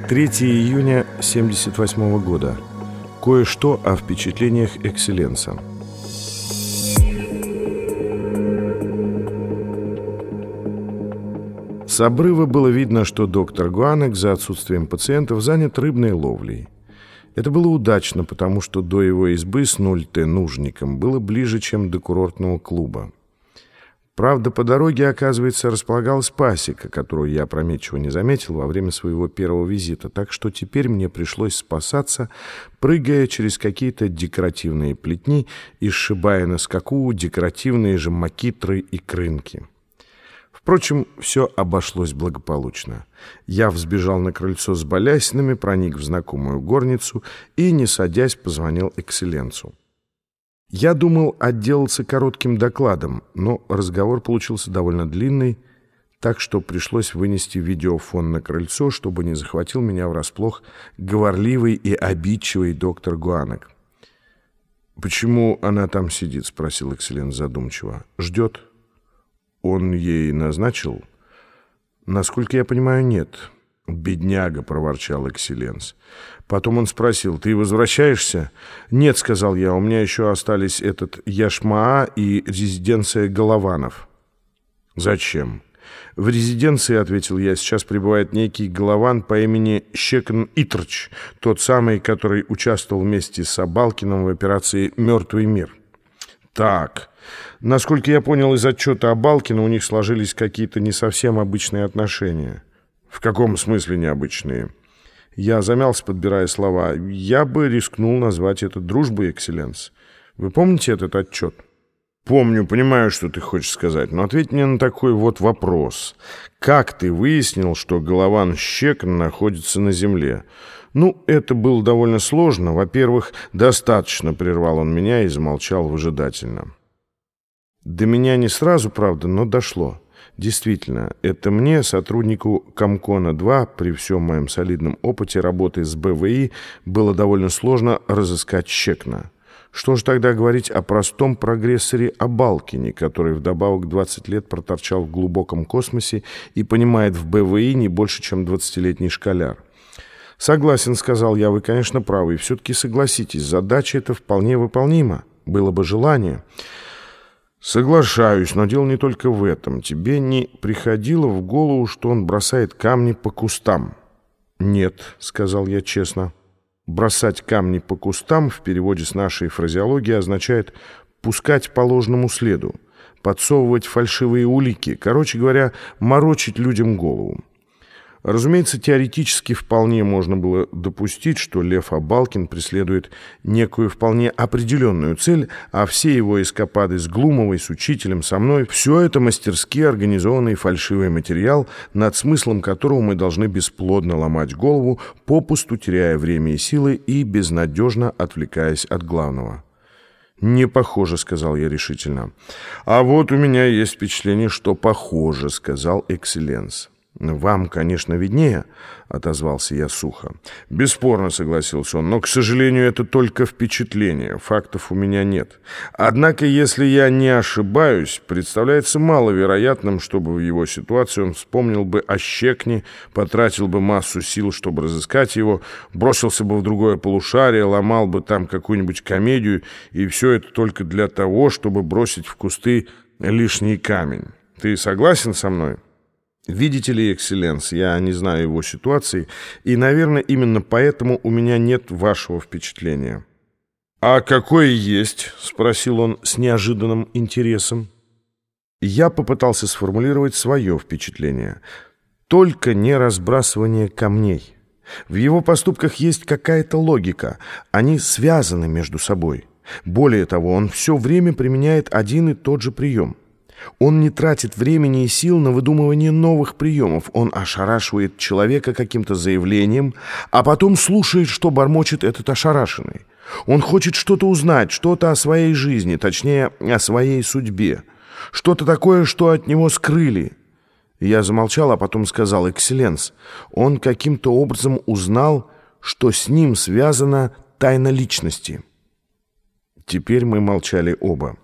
3 июня 1978 года. Кое-что о впечатлениях Экселленса. С обрыва было видно, что доктор Гуанек за отсутствием пациентов занят рыбной ловлей. Это было удачно, потому что до его избы с 0Т нужником было ближе, чем до курортного клуба. Правда, по дороге, оказывается, располагалась пасека, которую я опрометчиво не заметил во время своего первого визита, так что теперь мне пришлось спасаться, прыгая через какие-то декоративные плетни и сшибая на скаку декоративные же макитры и крынки. Впрочем, все обошлось благополучно. Я взбежал на крыльцо с балясинами, проник в знакомую горницу и, не садясь, позвонил Экселленсу. Я думал отделаться коротким докладом, но разговор получился довольно длинный, так что пришлось вынести видеофон на крыльцо, чтобы не захватил меня врасплох говорливый и обидчивый доктор Гуанек. «Почему она там сидит?» — спросил Экселленс задумчиво. «Ждет?» «Он ей назначил?» «Насколько я понимаю, нет». «Бедняга», — проворчал Экселленс. Потом он спросил: «Ты возвращаешься?» «Нет», — сказал я, — «у меня еще остались этот Яшмаа и резиденция Голованов». «Зачем?» «В резиденции, — ответил я, — сейчас пребывает некий Голован по имени Щекн Итрч, тот самый, который участвовал вместе с Абалкиным в операции «Мертвый мир». «Так, насколько я понял из отчета Абалкина, у них сложились какие-то не совсем обычные отношения». «В каком смысле необычные?» Я замялся, подбирая слова. «Я бы рискнул назвать это дружбой, Экселленс. Вы помните этот отчет?» «Помню, понимаю, что ты хочешь сказать, но ответь мне на такой вот вопрос. Как ты выяснил, что Голован Щекн находится на земле?» «Ну, это было довольно сложно. Во-первых, достаточно», — прервал он меня и замолчал выжидательно. До меня не сразу, правда, но дошло. Действительно, это мне, сотруднику Комкона-2, при всем моем солидном опыте работы с БВИ, было довольно сложно разыскать Щекна. Что же тогда говорить о простом прогрессоре Абалкине, который вдобавок 20 лет проторчал в глубоком космосе и понимает в БВИ не больше, чем 20-летний школяр? «Согласен», — сказал я, — «вы, конечно, правы. И все-таки согласитесь, задача эта вполне выполнима. Было бы желание». «Соглашаюсь, но дело не только в этом. Тебе не приходило в голову, что он бросает камни по кустам?» «Нет», — сказал я честно. «Бросать камни по кустам» в переводе с нашей фразеологии означает «пускать по ложному следу», подсовывать фальшивые улики, короче говоря, морочить людям голову. Разумеется, теоретически вполне можно было допустить, что Лев Абалкин преследует некую вполне определенную цель, а все его эскапады с Глумовой, с учителем, со мной — все это мастерски организованный фальшивый материал, над смыслом которого мы должны бесплодно ломать голову, попусту теряя время и силы и безнадежно отвлекаясь от главного. «Не похоже», — сказал я решительно. «А вот у меня есть впечатление, что похоже», — сказал Экселленс. «Вам, конечно, виднее», — отозвался я сухо. «Бесспорно», — согласился он, — «но, к сожалению, это только впечатление. Фактов у меня нет. Однако, если я не ошибаюсь, представляется маловероятным, чтобы в его ситуации он вспомнил бы о Щекне, потратил бы массу сил, чтобы разыскать его, бросился бы в другое полушарие, ломал бы там какую-нибудь комедию, и все это только для того, чтобы бросить в кусты лишний камень. Ты согласен со мной?» «Видите ли, Экселленс, я не знаю его ситуации, и, наверное, именно поэтому у меня нет вашего впечатления». «А какое есть?» — спросил он с неожиданным интересом. Я попытался сформулировать свое впечатление. Только не разбрасывание камней. В его поступках есть какая-то логика, они связаны между собой. Более того, он все время применяет один и тот же прием. Он не тратит времени и сил на выдумывание новых приемов. Он ошарашивает человека каким-то заявлением, а потом слушает, что бормочет этот ошарашенный. Он хочет что-то узнать, что-то о своей жизни, точнее, о своей судьбе. Что-то такое, что от него скрыли. Я замолчал, а потом сказал: «Экселленс, он каким-то образом узнал, что с ним связана тайна личности». Теперь мы молчали оба.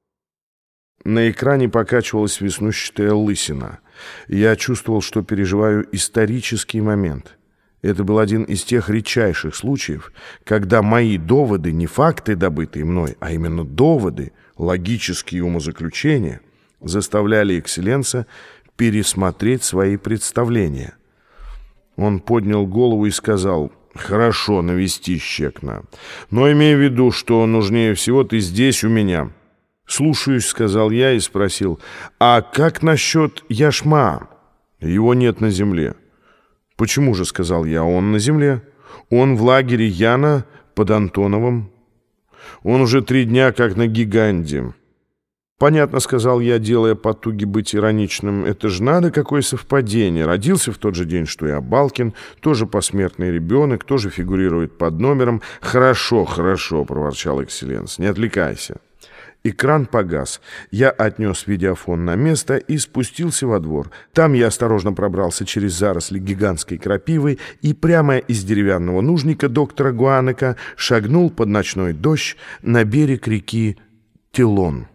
На экране покачивалась веснущатая лысина. Я чувствовал, что переживаю исторический момент. Это был один из тех редчайших случаев, когда мои доводы, не факты, добытые мной, а именно доводы, логические умозаключения, заставляли экселленса пересмотреть свои представления. Он поднял голову и сказал: «Хорошо, навести Щекна, но имей в виду, что нужнее всего ты здесь у меня». «Слушаюсь», — сказал я и спросил: «А как насчет Яшма?» «Его нет на земле». «Почему же?» — сказал я. «Он на земле. Он в лагере Яна под Антоновым. Он уже 3 дня как на Гиганде». «Понятно», — сказал я, делая потуги быть ироничным. «Это же надо, какое совпадение. Родился в тот же день, что и Абалкин, тоже посмертный ребенок, тоже фигурирует под номером». «Хорошо, хорошо», — проворчал экселленс, — «не отвлекайся». Экран погас. Я отнес видеофон на место и спустился во двор. Там я осторожно пробрался через заросли гигантской крапивы и прямо из деревянного нужника доктора Гуанека шагнул под ночной дождь на берег реки Телон.